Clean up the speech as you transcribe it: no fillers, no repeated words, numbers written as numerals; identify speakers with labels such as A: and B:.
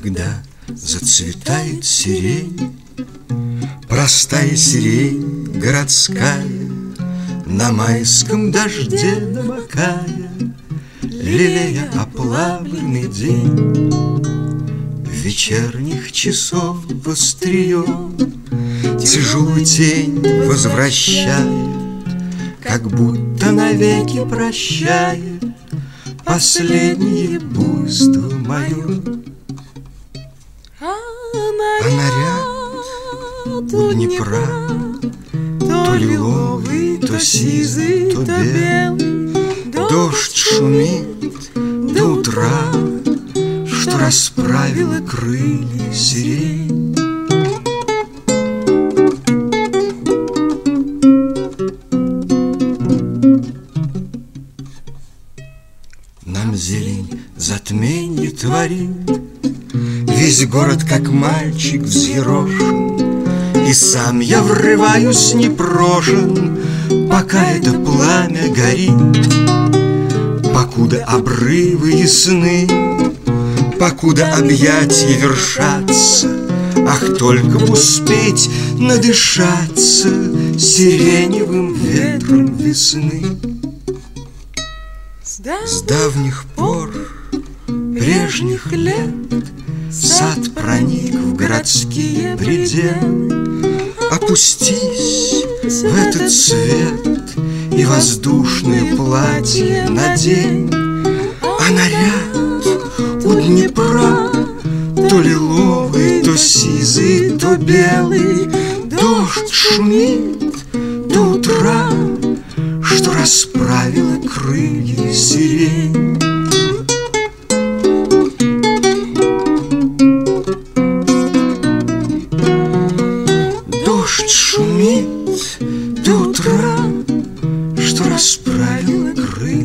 A: Когда зацветает сирень, простая сирень городская, на майском дожде намокая, лелея оплавленный день, вечерних часов острием тяжелую тень возвращает, как будто навеки прощает последнее буйство мое. А наряд у Днепра то лиловый, то сизый, то белый, дождь шумит до утра, что расправила крылья сирень. Нам зелень затменье творит, весь город, как мальчик, взъерошен, и сам я врываюсь непрошен, пока это пламя горит. Покуда обрывы ясны, покуда объятья вершатся, ах, только б успеть надышаться сиреневым ветром весны. С давних пор, прежних лет, сад проник в городские пределы. Опустись в этот свет и воздушное платье надень, а наряд у Днепра то лиловый, то сизый, то белый, дождь шумит до утра, что расправила крылья сирень. Дождь шумит до утра, что расправила крылья.